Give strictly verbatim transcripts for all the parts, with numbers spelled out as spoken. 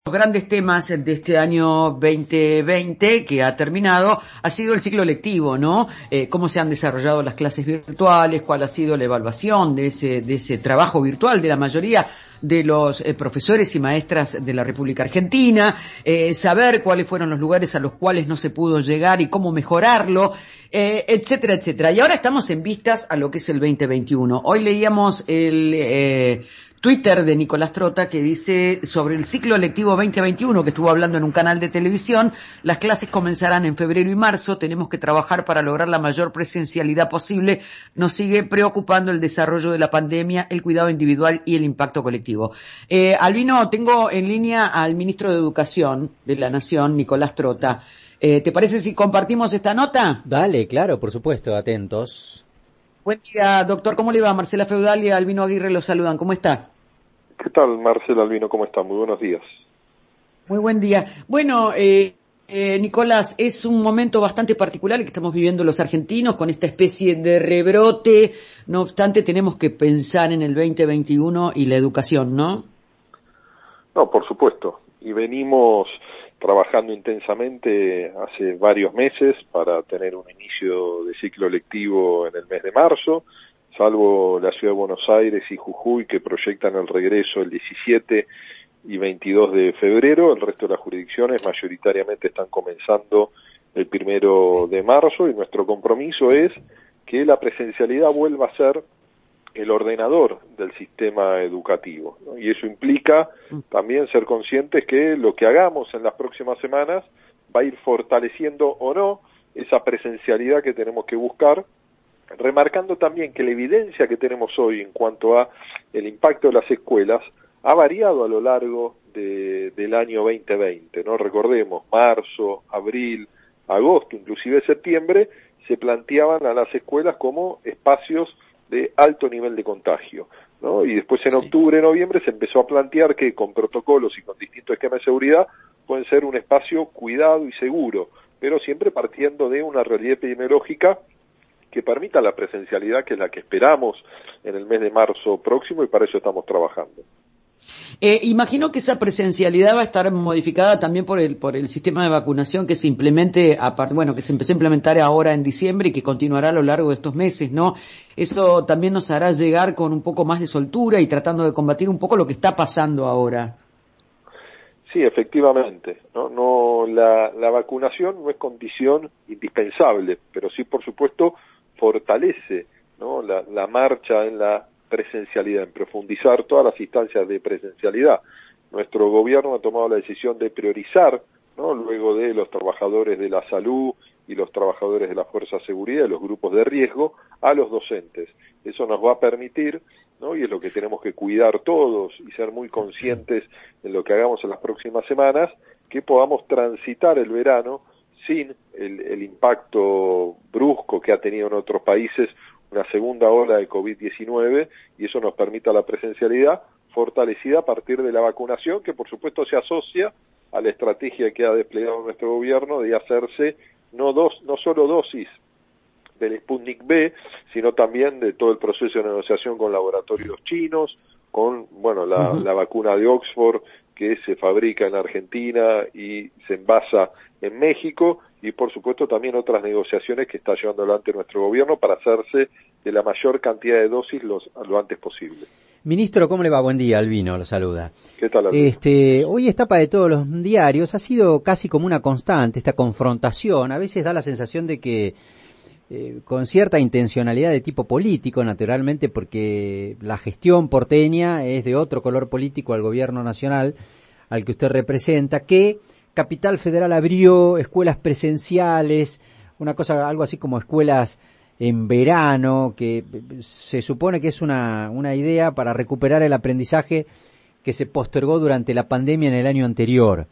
Los grandes temas de este año veinte veinte que ha terminado ha sido el ciclo lectivo, ¿no? Eh, cómo se han desarrollado las clases virtuales, cuál ha sido la evaluación de ese, de ese trabajo virtual de la mayoría de los eh, profesores y maestras de la República Argentina, eh, saber cuáles fueron los lugares a los cuales no se pudo llegar y cómo mejorarlo, eh, etcétera, etcétera. Y ahora estamos en vistas a lo que es el veinte veintiuno. Hoy leíamos el eh, Twitter de Nicolás Trota que dice sobre el ciclo lectivo veinte veintiuno, que estuvo hablando en un canal de televisión: las clases comenzarán en febrero y marzo, tenemos que trabajar para lograr la mayor presencialidad posible, nos sigue preocupando el desarrollo de la pandemia, el cuidado individual y el impacto colectivo. Eh, Albino, tengo en línea al ministro de Educación de la Nación, Nicolás Trota. Eh, ¿te parece si compartimos esta nota? Dale, claro, por supuesto, atentos. Buen día, doctor, ¿cómo le va? Marcela Feudal y Albino Aguirre los saludan, ¿cómo está? ¿Qué tal, Marcela, Albino? ¿Cómo está? Muy buenos días. Muy buen día. Bueno, eh, eh, Nicolás, es un momento bastante particular el que estamos viviendo los argentinos con esta especie de rebrote. No obstante, tenemos que pensar en el veinte veintiuno y la educación, ¿no? No, por supuesto. Y venimos trabajando intensamente hace varios meses para tener un inicio de ciclo lectivo en el mes de marzo, salvo la Ciudad de Buenos Aires y Jujuy, que proyectan el regreso el diecisiete y veintidós de febrero. El resto de las jurisdicciones mayoritariamente están comenzando el primero de marzo, y nuestro compromiso es que la presencialidad vuelva a ser el ordenador del sistema educativo, ¿no? Y eso implica también ser conscientes que lo que hagamos en las próximas semanas va a ir fortaleciendo o no esa presencialidad que tenemos que buscar, remarcando también que la evidencia que tenemos hoy en cuanto a el impacto de las escuelas ha variado a lo largo de, del año veinte veinte, ¿no? Recordemos, marzo, abril, agosto, inclusive septiembre, se planteaban a las escuelas como espacios de alto nivel de contagio, ¿no? Y después en octubre, noviembre se empezó a plantear que con protocolos y con distintos esquemas de seguridad pueden ser un espacio cuidado y seguro, pero siempre partiendo de una realidad epidemiológica que permita la presencialidad, que es la que esperamos en el mes de marzo próximo, y para eso estamos trabajando. Eh, imagino que esa presencialidad va a estar modificada también por el por el sistema de vacunación que se implemente, a part, bueno, que se empezó a implementar ahora en diciembre y que continuará a lo largo de estos meses, ¿no? Eso también nos hará llegar con un poco más de soltura y tratando de combatir un poco lo que está pasando ahora. Sí, efectivamente, no, no, la, la vacunación no es condición indispensable, pero sí, por supuesto, fortalece, ¿no?, la, la marcha en la presencialidad, en profundizar todas las instancias de presencialidad. Nuestro gobierno ha tomado la decisión de priorizar, ¿no?, luego de los trabajadores de la salud y los trabajadores de la fuerza de seguridad, los grupos de riesgo, a los docentes. Eso nos va a permitir, ¿no?, y es lo que tenemos que cuidar todos y ser muy conscientes en lo que hagamos en las próximas semanas, que podamos transitar el verano sin el, el impacto brusco que ha tenido en otros países una segunda ola de COVID diecinueve, y eso nos permita la presencialidad fortalecida a partir de la vacunación, que por supuesto se asocia a la estrategia que ha desplegado nuestro gobierno de hacerse no dos, no solo dosis del Sputnik B, sino también de todo el proceso de negociación con laboratorios chinos, con, bueno, la, uh-huh. la vacuna de Oxford, que se fabrica en Argentina y se envasa en México, y por supuesto también otras negociaciones que está llevando adelante nuestro gobierno para hacerse de la mayor cantidad de dosis los, lo antes posible. Ministro, ¿cómo le va? Buen día, Albino, lo saluda. ¿Qué tal, Albino? Este, hoy es tapa de todos los diarios, ha sido casi como una constante esta confrontación. A veces da la sensación de que eh, con cierta intencionalidad de tipo político, naturalmente, porque la gestión porteña es de otro color político al gobierno nacional al que usted representa, que Capital Federal abrió escuelas presenciales, una cosa, algo así como escuelas en verano, que se supone que es una, una idea para recuperar el aprendizaje que se postergó durante la pandemia en el año anterior.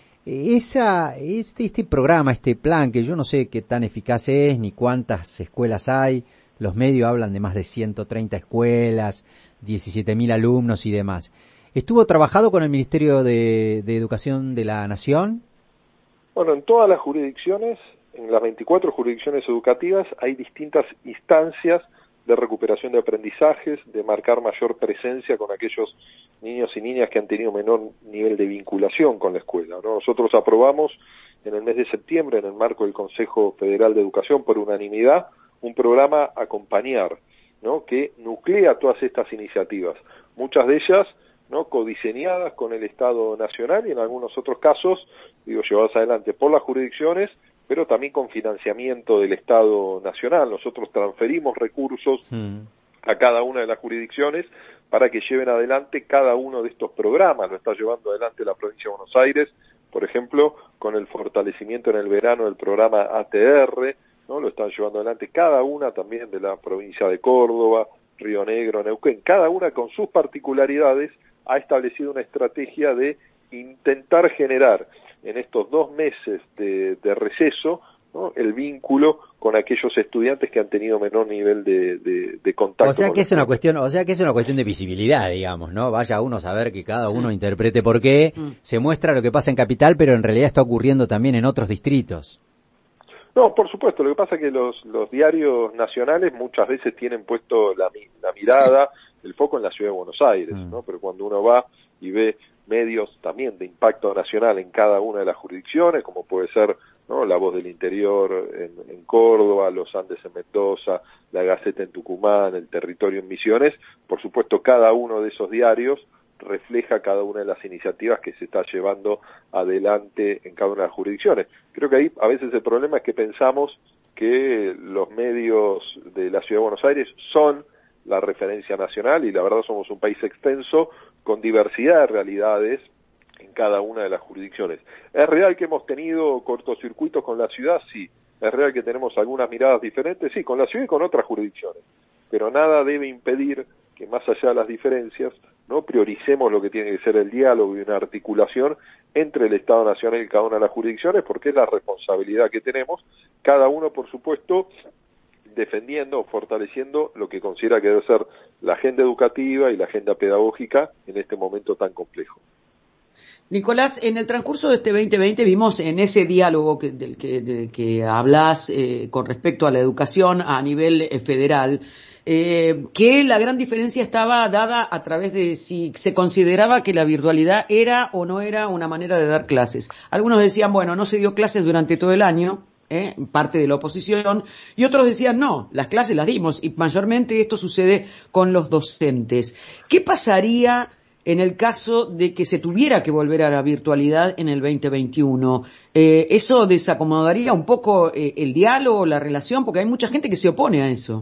Esa, este, este programa, este plan, que yo no sé qué tan eficaz es, ni cuántas escuelas hay, los medios hablan de más de ciento treinta escuelas, diecisiete mil alumnos y demás. ¿Estuvo trabajado con el Ministerio de, de Educación de la Nación? Bueno, en todas las jurisdicciones, en las veinticuatro jurisdicciones educativas, hay distintas instancias de recuperación de aprendizajes, de marcar mayor presencia con aquellos niños y niñas que han tenido menor nivel de vinculación con la escuela, ¿no? Nosotros aprobamos en el mes de septiembre, en el marco del Consejo Federal de Educación, por unanimidad, un programa Acompañar, ¿no?, que nuclea todas estas iniciativas, muchas de ellas, ¿no?, codiseñadas con el Estado Nacional y en algunos otros casos, digo, llevadas adelante por las jurisdicciones, pero también con financiamiento del Estado Nacional. Nosotros transferimos recursos mm. a cada una de las jurisdicciones para que lleven adelante cada uno de estos programas. Lo está llevando adelante la provincia de Buenos Aires, por ejemplo, con el fortalecimiento en el verano del programa A T R, ¿no? Lo están llevando adelante cada una también de la provincia de Córdoba, Río Negro, Neuquén. Cada una con sus particularidades ha establecido una estrategia de intentar generar en estos dos meses de, de receso, ¿no?, el vínculo con aquellos estudiantes que han tenido menor nivel de, de, de contacto. O sea que es una cuestión, o sea que es una cuestión de visibilidad, digamos, ¿no? Vaya uno a saber que cada uno sí. interprete por qué mm. se muestra lo que pasa en Capital, pero en realidad está ocurriendo también en otros distritos. No, por supuesto. Lo que pasa es que los, los diarios nacionales muchas veces tienen puesto la, la mirada, el foco en la ciudad de Buenos Aires, mm. ¿no? Pero cuando uno va y ve medios también de impacto nacional en cada una de las jurisdicciones, como puede ser, ¿no?, La Voz del Interior en, en Córdoba, Los Andes en Mendoza, La Gaceta en Tucumán, El Territorio en Misiones, por supuesto cada uno de esos diarios refleja cada una de las iniciativas que se está llevando adelante en cada una de las jurisdicciones. Creo que ahí a veces el problema es que pensamos que los medios de la Ciudad de Buenos Aires son la referencia nacional y la verdad somos un país extenso con diversidad de realidades en cada una de las jurisdicciones. ¿Es real que hemos tenido cortocircuitos con la ciudad? Sí. ¿Es real que tenemos algunas miradas diferentes? Sí, con la ciudad y con otras jurisdicciones. Pero nada debe impedir que más allá de las diferencias, no prioricemos lo que tiene que ser el diálogo y una articulación entre el Estado Nacional y cada una de las jurisdicciones, porque es la responsabilidad que tenemos, cada uno, por supuesto, defendiendo o fortaleciendo lo que considera que debe ser la agenda educativa y la agenda pedagógica en este momento tan complejo. Nicolás, en el transcurso de este veinte veinte vimos en ese diálogo que, del que, de, que hablas eh, con respecto a la educación a nivel eh, federal, eh, que la gran diferencia estaba dada a través de si se consideraba que la virtualidad era o no era una manera de dar clases. Algunos decían, bueno, no se dio clases durante todo el año, ¿eh?, parte de la oposición, y otros decían, no, las clases las dimos, y mayormente esto sucede con los docentes. ¿Qué pasaría en el caso de que se tuviera que volver a la virtualidad en el veinte veintiuno? Eh, ¿Eso desacomodaría un poco eh, el diálogo, la relación? Porque hay mucha gente que se opone a eso.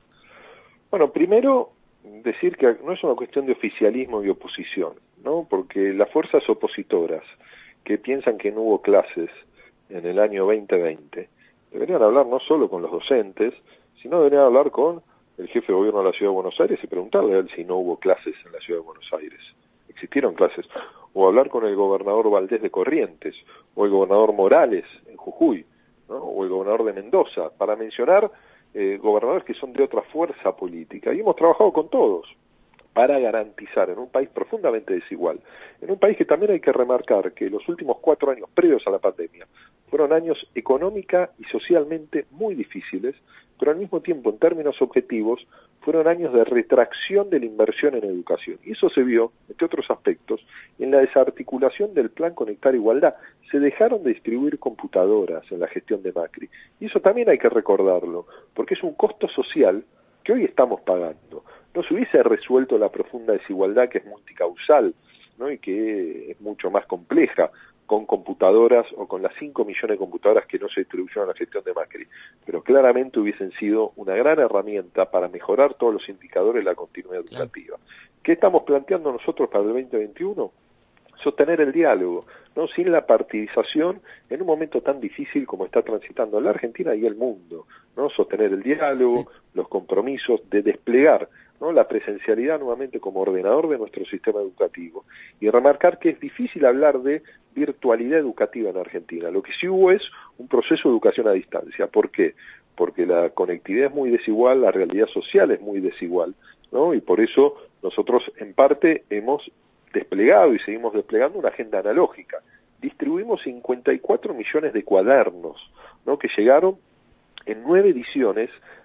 Bueno, primero decir que no es una cuestión de oficialismo y oposición, ¿no? Porque las fuerzas opositoras que piensan que no hubo clases en el año veinte veinte deberían hablar no solo con los docentes, sino deberían hablar con el jefe de gobierno de la Ciudad de Buenos Aires y preguntarle a él si no hubo clases en la Ciudad de Buenos Aires. Existieron clases. O hablar con el gobernador Valdés de Corrientes, o el gobernador Morales en Jujuy, ¿no?, o el gobernador de Mendoza, para mencionar eh, gobernadores que son de otra fuerza política. Y hemos trabajado con todos para garantizar en un país profundamente desigual, en un país que también hay que remarcar que los últimos cuatro años previos a la pandemia fueron años económica y socialmente muy difíciles, pero al mismo tiempo, en términos objetivos, fueron años de retracción de la inversión en educación. Y eso se vio, entre otros aspectos, en la desarticulación del Plan Conectar Igualdad. Se dejaron de distribuir computadoras en la gestión de Macri. Y eso también hay que recordarlo, porque es un costo social que hoy estamos pagando. No se hubiese resuelto la profunda desigualdad que es multicausal, ¿no?, y que es mucho más compleja, con computadoras o con las cinco millones de computadoras que no se distribuyeron a la gestión de Macri, pero claramente hubiesen sido una gran herramienta para mejorar todos los indicadores de la continuidad educativa. ¿Qué estamos planteando nosotros para el veinte veintiuno? Sostener el diálogo, no sin la partidización en un momento tan difícil como está transitando la Argentina y el mundo, ¿no? Sostener el diálogo, sí. los compromisos de desplegar, ¿no?, la presencialidad nuevamente como ordenador de nuestro sistema educativo, y remarcar que es difícil hablar de virtualidad educativa en Argentina. Lo que sí hubo es un proceso de educación a distancia. ¿Por qué? Porque la conectividad es muy desigual, la realidad social es muy desigual, ¿no? Y por eso nosotros en parte hemos desplegado y seguimos desplegando una agenda analógica. Distribuimos cincuenta y cuatro millones de cuadernos, ¿no?, que llegaron en nueve ediciones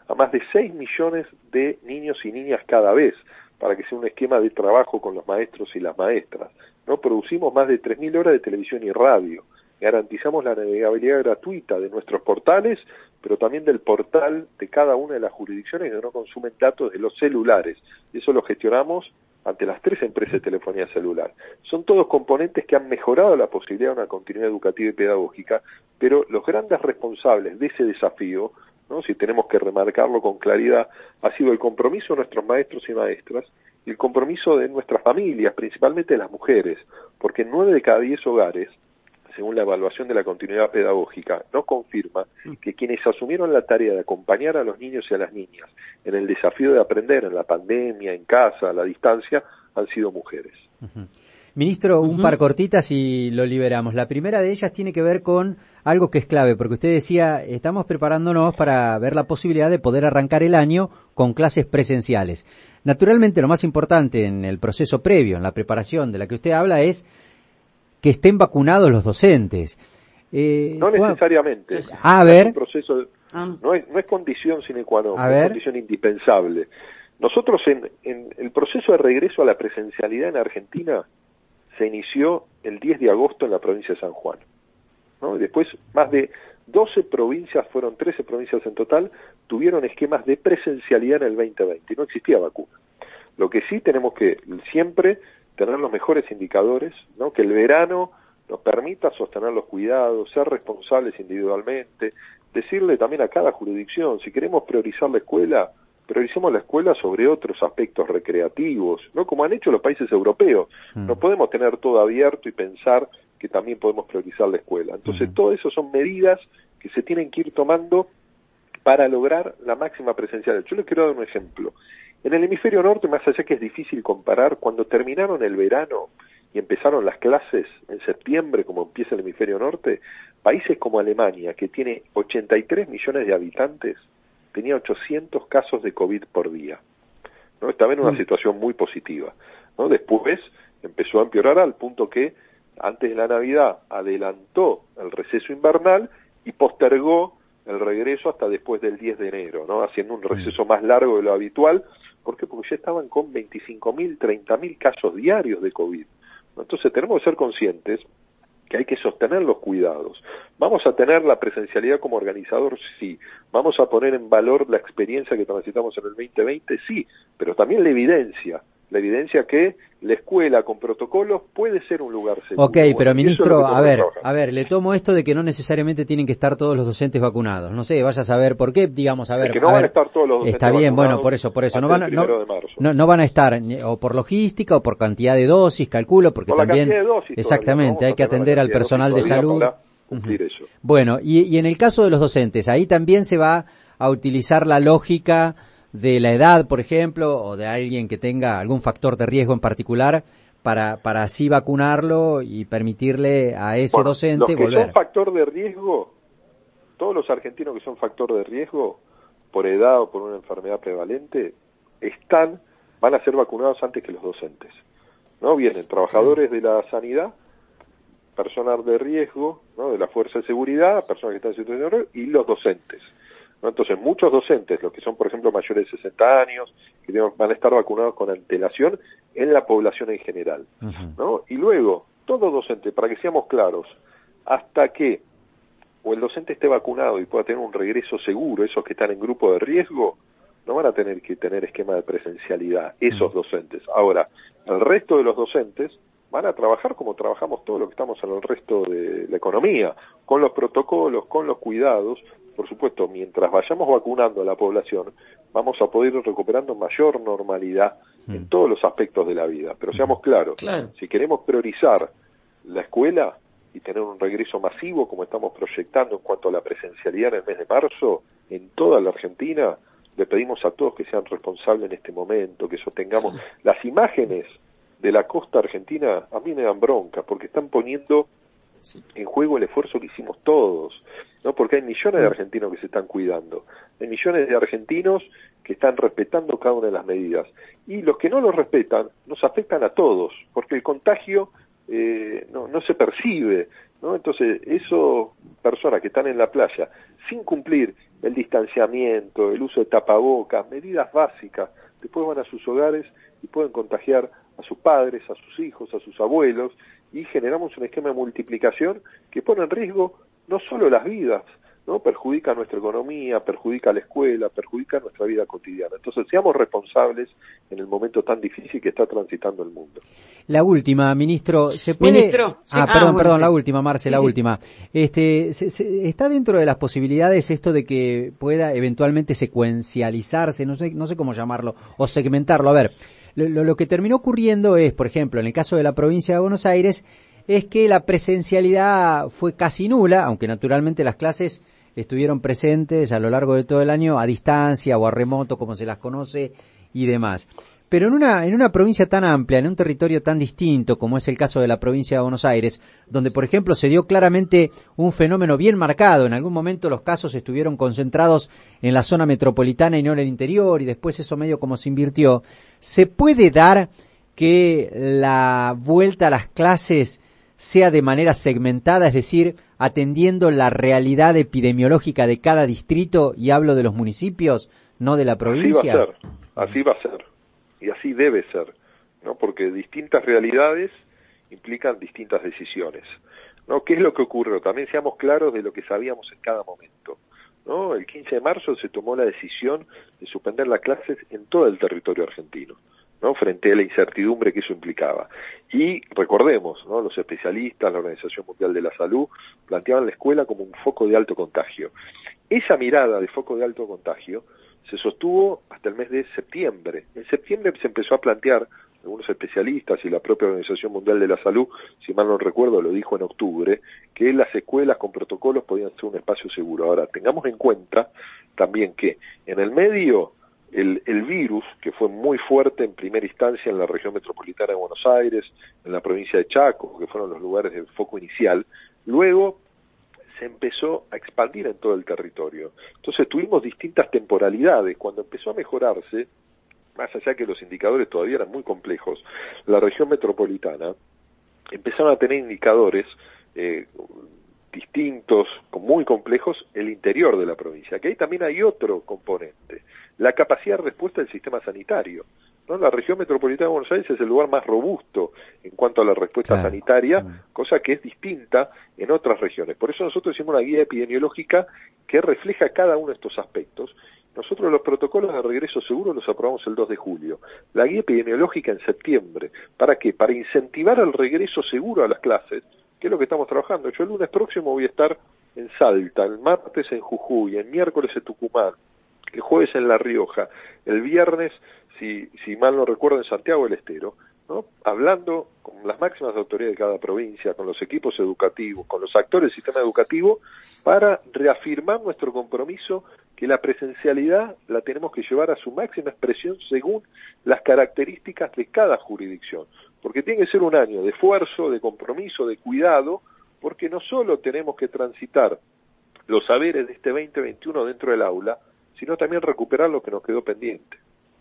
a más de seis millones de niños y niñas cada vez, para que sea un esquema de trabajo con los maestros y las maestras, ¿no? Producimos más de tres mil horas de televisión y radio, garantizamos la navegabilidad gratuita de nuestros portales, pero también del portal de cada una de las jurisdicciones que no consumen datos de los celulares, y eso lo gestionamos ante las tres empresas de telefonía celular. Son todos componentes que han mejorado la posibilidad de una continuidad educativa y pedagógica, pero los grandes responsables de ese desafío, ¿no?, si tenemos que remarcarlo con claridad, ha sido el compromiso de nuestros maestros y maestras y el compromiso de nuestras familias, principalmente de las mujeres, porque en nueve de cada diez hogares, según la evaluación de la continuidad pedagógica, nos confirma que quienes asumieron la tarea de acompañar a los niños y a las niñas en el desafío de aprender en la pandemia, en casa, a la distancia, han sido mujeres. Uh-huh. Ministro, un uh-huh. par cortitas y lo liberamos. La primera de ellas tiene que ver con algo que es clave, porque usted decía, estamos preparándonos para ver la posibilidad de poder arrancar el año con clases presenciales. Naturalmente, lo más importante en el proceso previo, en la preparación de la que usted habla, es que estén vacunados los docentes. Eh, no necesariamente. Bueno, a ver. Es un proceso, no, es, no es condición sine qua non, a es ver. condición indispensable. Nosotros en, en el proceso de regreso a la presencialidad en Argentina se inició el diez de agosto en la provincia de San Juan, ¿no? Y después más de doce provincias, fueron trece provincias en total, tuvieron esquemas de presencialidad en el veinte veinte y no existía vacuna. Lo que sí tenemos que siempre tener los mejores indicadores, ¿no?, que el verano nos permita sostener los cuidados, ser responsables individualmente, decirle también a cada jurisdicción, si queremos priorizar la escuela, prioricemos la escuela sobre otros aspectos recreativos, ¿no?, como han hecho los países europeos. Mm. No podemos tener todo abierto y pensar que también podemos priorizar la escuela. Entonces, mm. todo eso son medidas que se tienen que ir tomando para lograr la máxima presencialidad. Yo les quiero dar un ejemplo. En el hemisferio norte, más allá que es difícil comparar, cuando terminaron el verano y empezaron las clases en septiembre, como empieza el hemisferio norte, países como Alemania, que tiene ochenta y tres millones de habitantes, tenía ochocientos casos de COVID por día, ¿no? Estaba en una sí. situación muy positiva, ¿no? Después empezó a empeorar al punto que antes de la Navidad adelantó el receso invernal y postergó el regreso hasta después del diez de enero, ¿no?, haciendo un receso más largo de lo habitual. ¿Por qué? Porque ya estaban con veinticinco mil, treinta mil casos diarios de COVID. Entonces tenemos que ser conscientes que hay que sostener los cuidados. ¿Vamos a tener la presencialidad como organizador? Sí. ¿Vamos a poner en valor la experiencia que transitamos en el veinte veinte? Sí, pero también la evidencia. La evidencia que la escuela con protocolos puede ser un lugar seguro. Ok, bueno, pero ministro, a ver, a ver, le tomo esto de que no necesariamente tienen que estar todos los docentes vacunados. No sé, vaya a saber por qué, digamos, a ver. Es que no a van ver, a estar todos los docentes está bien, bueno, por eso, por eso. No van, a, no, no, no van a estar o por logística o por cantidad de dosis, calculo, porque por también. La cantidad de dosis exactamente, todavía, ¿no? Hay que atender al personal de salud. Cumplir eso. Bueno, y, y en el caso de los docentes, ahí también se va a utilizar la lógica de la edad, por ejemplo, o de alguien que tenga algún factor de riesgo en particular, para para así vacunarlo y permitirle a ese bueno, docente los que volver. Son factor de riesgo, todos los argentinos que son factor de riesgo, por edad o por una enfermedad prevalente, están, van a ser vacunados antes que los docentes, ¿no? Vienen trabajadores de la sanidad, personal de riesgo, ¿no?, de la fuerza de seguridad, personas que están en situación de riesgo, y los docentes, ¿no? Entonces, muchos docentes, los que son, por ejemplo, mayores de sesenta años, que van a estar vacunados con antelación en la población en general, uh-huh. ¿no? Y luego, todo docente, para que seamos claros, hasta que o el docente esté vacunado y pueda tener un regreso seguro, esos que están en grupo de riesgo, no van a tener que tener esquema de presencialidad, esos uh-huh. docentes. Ahora, el resto de los docentes van a trabajar como trabajamos todos los que estamos en el resto de la economía, con los protocolos, con los cuidados. Por supuesto, mientras vayamos vacunando a la población, vamos a poder ir recuperando mayor normalidad mm. en todos los aspectos de la vida. Pero seamos claros, claro. si queremos priorizar la escuela y tener un regreso masivo, como estamos proyectando en cuanto a la presencialidad en el mes de marzo, en toda la Argentina, le pedimos a todos que sean responsables en este momento, que sostengamos mm. las imágenes de la costa argentina. A mí me dan bronca, porque están poniendo sí. en juego el esfuerzo que hicimos todos, ¿no? Porque hay millones de argentinos que se están cuidando, hay millones de argentinos que están respetando cada una de las medidas, y los que no lo respetan nos afectan a todos, porque el contagio eh, no, no se percibe, ¿no? Entonces eso personas que están en la playa sin cumplir el distanciamiento, el uso de tapabocas, medidas básicas, después van a sus hogares y pueden contagiar a sus padres, a sus hijos, a sus abuelos, y generamos un esquema de multiplicación que pone en riesgo no solo las vidas, ¿no? Perjudica nuestra economía, perjudica la escuela, perjudica nuestra vida cotidiana. Entonces, seamos responsables en el momento tan difícil que está transitando el mundo. La última, ministro, ¿se puede...? Ministro, sí. Ah, ah, perdón, bueno, perdón, sí. la última, Marce, sí, la sí. última. Este, se, se, ¿está dentro de las posibilidades esto de que pueda eventualmente secuencializarse, no sé, no sé cómo llamarlo, o segmentarlo? A ver, lo, lo que terminó ocurriendo es, por ejemplo, en el caso de la provincia de Buenos Aires, es que la presencialidad fue casi nula, aunque naturalmente las clases estuvieron presentes a lo largo de todo el año a distancia o a remoto, como se las conoce, y demás. Pero en una, en una provincia tan amplia, en un territorio tan distinto como es el caso de la provincia de Buenos Aires, donde por ejemplo se dio claramente un fenómeno bien marcado, en algún momento los casos estuvieron concentrados en la zona metropolitana y no en el interior, y después eso medio como se invirtió, ¿se puede dar que la vuelta a las clases sea de manera segmentada, es decir, atendiendo la realidad epidemiológica de cada distrito, y hablo de los municipios, no de la provincia? Así va a ser, así va a ser, y así debe ser, ¿no? Porque distintas realidades implican distintas decisiones, ¿no? ¿Qué es lo que ocurrió? También seamos claros de lo que sabíamos en cada momento, ¿no? El quince de marzo se tomó la decisión de suspender las clases en todo el territorio argentino, ¿no? Frente a la incertidumbre que eso implicaba. Y recordemos, ¿no? Los especialistas, la Organización Mundial de la Salud, planteaban la escuela como un foco de alto contagio. Esa mirada de foco de alto contagio se sostuvo hasta el mes de septiembre. En septiembre se empezó a plantear, algunos especialistas y la propia Organización Mundial de la Salud, si mal no recuerdo, lo dijo en octubre, que las escuelas con protocolos podían ser un espacio seguro. Ahora, tengamos en cuenta también que en el medio El, el virus, que fue muy fuerte en primera instancia en la región metropolitana de Buenos Aires, en la provincia de Chaco, que fueron los lugares de foco inicial, luego se empezó a expandir en todo el territorio. Entonces tuvimos distintas temporalidades. Cuando empezó a mejorarse, más allá que los indicadores todavía eran muy complejos, la región metropolitana empezaron a tener indicadores eh, distintos, muy complejos, el interior de la provincia, que ahí también hay otro componente, la capacidad de respuesta del sistema sanitario, ¿no? La región metropolitana de Buenos Aires es el lugar más robusto en cuanto a la respuesta claro. sanitaria, cosa que es distinta en otras regiones. Por eso nosotros hicimos una guía epidemiológica que refleja cada uno de estos aspectos. Nosotros los protocolos de regreso seguro los aprobamos el dos de julio. La guía epidemiológica en septiembre. ¿Para qué? Para incentivar el regreso seguro a las clases, que es lo que estamos trabajando. Yo el lunes próximo voy a estar en Salta, el martes en Jujuy, el miércoles en Tucumán, el jueves en La Rioja, el viernes, si, si mal no recuerdo, en Santiago del Estero, ¿no? Hablando con las máximas autoridades de cada provincia, con los equipos educativos, con los actores del sistema educativo, para reafirmar nuestro compromiso que la presencialidad la tenemos que llevar a su máxima expresión según las características de cada jurisdicción, porque tiene que ser un año de esfuerzo, de compromiso, de cuidado, porque no solo tenemos que transitar los saberes de este veinte veintiuno dentro del aula, sino también recuperar lo que nos quedó pendiente.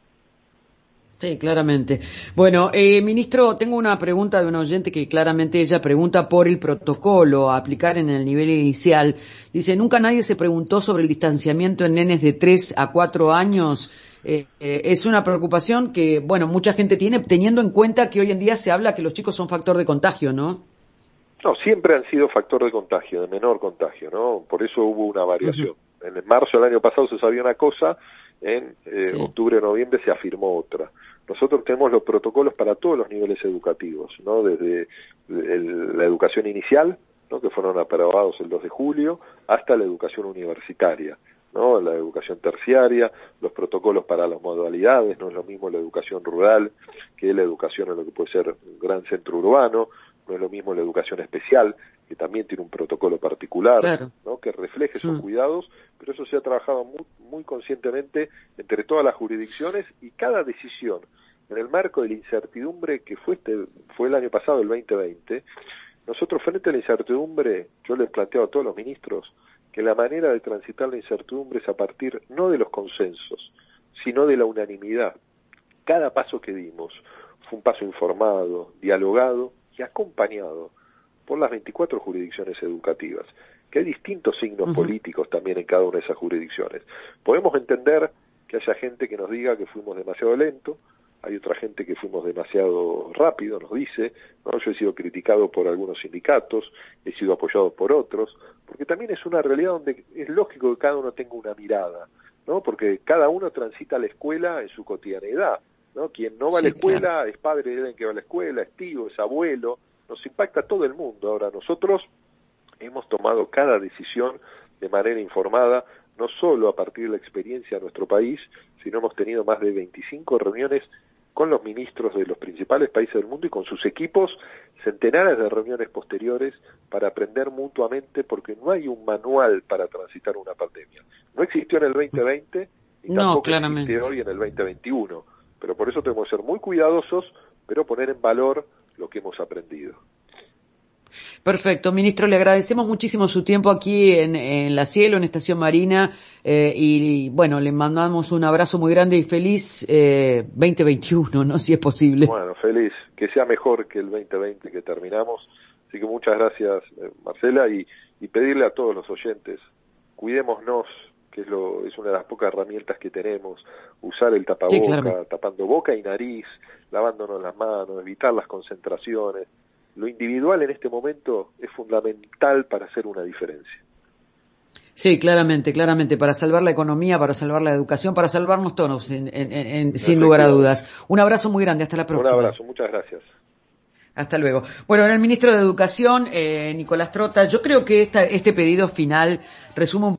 Sí, claramente. Bueno, eh, ministro, tengo una pregunta de una oyente que claramente ella pregunta por el protocolo a aplicar en el nivel inicial. Dice, nunca nadie se preguntó sobre el distanciamiento en nenes de tres a cuatro años. Eh, eh, es una preocupación que, bueno, mucha gente tiene, teniendo en cuenta que hoy en día se habla que los chicos son factor de contagio, ¿no? No, siempre han sido factor de contagio, de menor contagio, ¿no? Por eso hubo una variación. Uh-huh. En marzo del año pasado se sabía una cosa, en eh, sí. octubre o noviembre se afirmó otra. Nosotros tenemos los protocolos para todos los niveles educativos, ¿no? Desde el, la educación inicial, ¿no? Que fueron aprobados el dos de julio, hasta la educación universitaria, ¿no? La educación terciaria, los protocolos para las modalidades, no es lo mismo la educación rural que la educación en lo que puede ser un gran centro urbano, no es lo mismo la educación especial, que también tiene un protocolo particular, claro. ¿no? Que refleje esos mm. cuidados, pero eso se ha trabajado muy, muy conscientemente entre todas las jurisdicciones, y cada decisión en el marco de la incertidumbre que fue este fue el año pasado, el veinte veinte, nosotros frente a la incertidumbre, yo les he planteado a todos los ministros que la manera de transitar la incertidumbre es a partir no de los consensos, sino de la unanimidad. Cada paso que dimos fue un paso informado, dialogado y acompañado por las veinticuatro jurisdicciones educativas, que hay distintos signos uh-huh. políticos también en cada una de esas jurisdicciones. Podemos entender que haya gente que nos diga que fuimos demasiado lento, hay otra gente que fuimos demasiado rápido, nos dice, ¿no? Yo he sido criticado por algunos sindicatos, he sido apoyado por otros, porque también es una realidad donde es lógico que cada uno tenga una mirada, ¿no? Porque cada uno transita la escuela en su cotidianidad, ¿no? Quien no va a la escuela, claro, es padre de alguien que va a la escuela, es tío, es abuelo, nos impacta a todo el mundo. Ahora, nosotros hemos tomado cada decisión de manera informada, no solo a partir de la experiencia de nuestro país, sino hemos tenido más de veinticinco reuniones con los ministros de los principales países del mundo y con sus equipos, centenares de reuniones posteriores para aprender mutuamente, porque no hay un manual para transitar una pandemia. No existió en el veinte veinte y no, tampoco claramente. existe hoy en el veinte veintiuno, pero por eso tenemos que ser muy cuidadosos, pero poner en valor lo que hemos aprendido. Perfecto, ministro, le agradecemos muchísimo su tiempo aquí en, en La Cielo, en Estación Marina, eh, y, y bueno, le mandamos un abrazo muy grande y feliz eh, veinte veintiuno, ¿no? Si es posible. Bueno, feliz, que sea mejor que el veinte veinte que terminamos, así que muchas gracias, eh, Marcela, y, y pedirle a todos los oyentes, cuidémonos, que es, lo, es una de las pocas herramientas que tenemos, usar el tapaboca, sí, claro, tapando boca y nariz, lavándonos las manos, evitar las concentraciones. Lo individual en este momento es fundamental para hacer una diferencia. Sí, claramente, claramente, para salvar la economía, para salvar la educación, para salvarnos todos, en, en, en, sin lugar a dudas. Un abrazo muy grande, hasta la próxima. Un abrazo, muchas gracias. Hasta luego. Bueno, ahora el ministro de Educación, eh, Nicolás Trota, yo creo que esta, este pedido final resume un